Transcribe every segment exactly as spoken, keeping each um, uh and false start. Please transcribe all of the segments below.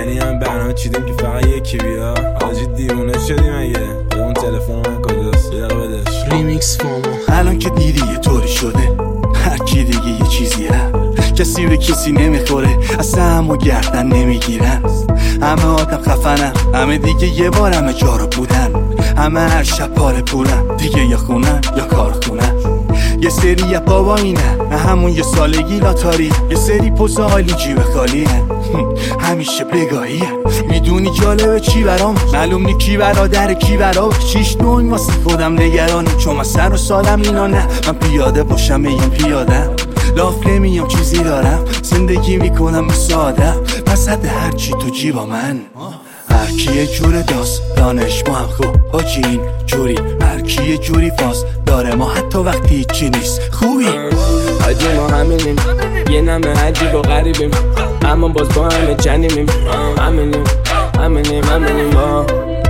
یعنی هم برنامه چیدیم که فقط یکی بیا. آجی دیوونه شدی مگه؟ اون تلفن من کجاست؟ یه دقیقه بدش. ریمیکس فامو. الان که دیدی یه طوری شده، هر کی دیگه یه چیزیه، کسی به کسی نمیخوره، اصلا همو گردن نمیگیرن. همه آدم خفنن، همه دیگه یه بار همه جارو بودن، همه هر شب پاره پولن، دیگه یا خونن یا کارخونن. یه سری یه بابا اینه، نه همون یه سالگی لاتاری، یه سری پوز عالی جیب خالیه، همیشه بگاهیه. میدونی جالبه چی برام؟ معلوم نی کی برادر کی برا چیش نوین واسه خودم نگرانم، چون من سر و سالم اینا نه. من پیاده باشم میگم پیادم، لاف نمیام چیزی دارم، زندگی میکنم ساده، پس حد هرچی تو جیبا من. هر کی یه جور داستانش ما هم خوب حاجی این جوری، هر کی یه جوری فاز داره ما حتی وقتی هیچی نیست خوبی. حاجی ما همینیم، یه نمه عجیب و غریبیم، اما باز با همه جنیمیم. همینیم همینیم همینیم ما.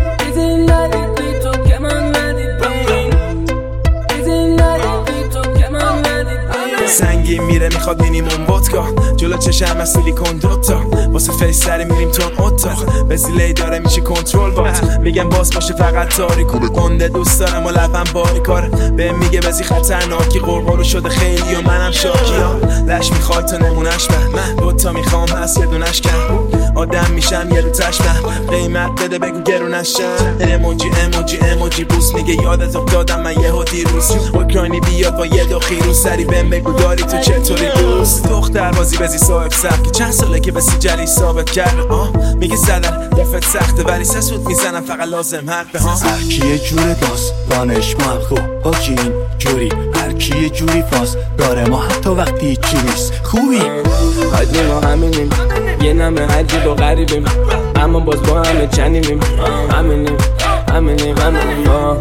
سنگین میره میخواد مینیموم ودکا، جلو چشم از سیلیکون دوتا، واسه فیس سری میریم تون اتاق، بزیلی داره میشه کنترل بات. میگم باز باشه فقط تاریکو گنده دوست دارم و لبم باری کاره، بهم میگه بزی خطرناکی، قرقرو شده خیلی و منم شاکی ها. لش میخواد تا نمونش من دوتا میخوام هست یه دونش کن، آدم میشم یه رو تشمه، قیمت بده بگو گرونشم. اموجی اموجی اموجی بوس میگه یادت افتادم من یه هودی روز، اوکراینی بیاد با یه دو خیرو سری بهم بگو داری تو چطوری دوست. دختر بازی بزی صاحب سبک، چند ساله که بسی جلی ثابت کرد. آه میگه زدن دفت سخته ولی سسود میزنم، فقط لازم حد به ها. هر کی یه جور داستانش ما هم خوب حاجی این جوری، هر کی یه جوری فاز داره ما حتی وقتی هیچی نیست خوبی. حاجی ما همینیم، یه نمه عجیب و غریبیم، اما باز با همه جنیمیم. همینیم همینیم همینیم ما.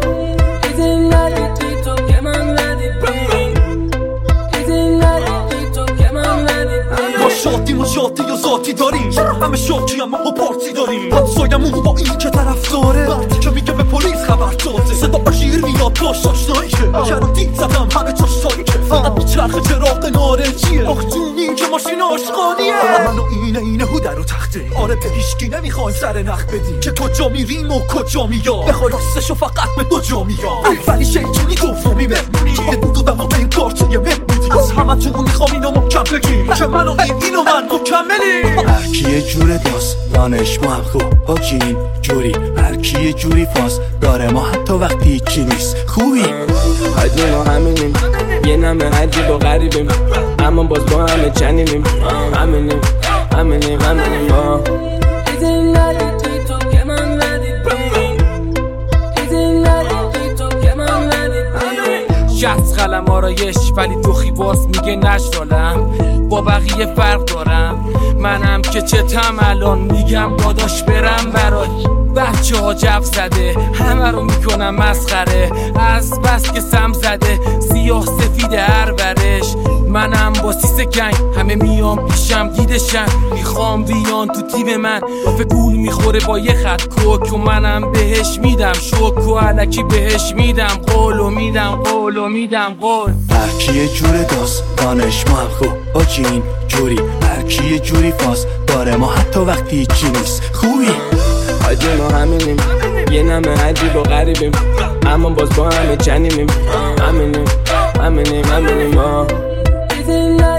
شادیم و شادی و ذاتی داریم، همه شاکی هم و پارتی داریم، همسایمون با این که طرف داره، وقتی که میگه به پلیس خبر داده، صدا بشیر میاد باش آشنایی که کرو دید زدم همه جاش تاریکه، فقط میچرخه چراغ نارنجیه، آخ جونی که ماشین عاشقانیه. من و اینه اینه هوده رو تخته، آره به هیشکی نمیخوایم سر نخ بدیم، که کجا میریم و کجا میاد، بخوای راستشو فقط به دو جا میاد. اولی شیطونی دومی مهمونی، یه دودو دماغ این کارچه مهمونی، از همه تون میخوام اینو محکم بگیم که من و این اینو من مکملی. هر کی یه جور داستانش ما هم خوب حاجی این جوری، هر کی یه جوری فاز داره ما حتی وقتی هیچی نیست خوبی. حاجی ما همینیم، یه نمه عجیب و غریبیم، اما باز با همه جنیمیم. همینیم همینیم همینیم ما. شخص قلم آرایش ولی دوخی باز میگه نشالم، با بقیه فرق دارم. منم که چتم الان میگم داداش برم برای بچه ها جف زده، همه رو میکنم مسخره، از بس که سم زده سیاه سفید هر ورش. منم با سیس گنگ همه میام پیشم دیدشن، میخوام بیان تو تیم من، لافه گول میخوره با یه خط کوک و منم بهش میدم شوک و علکی بهش میدم قولو میدم قولو میدم قول. هر کی یه جور داستانش ما هم خوب حاجی این جوری، هر کی یه جوری فاز داره ما حتی وقتی هیچی نیست خوبی. حاجی ما همینیم، یه نمه عجیب و غریبیم، اما باز با همه جنیمیم. همینیم همینیم همینیم ما.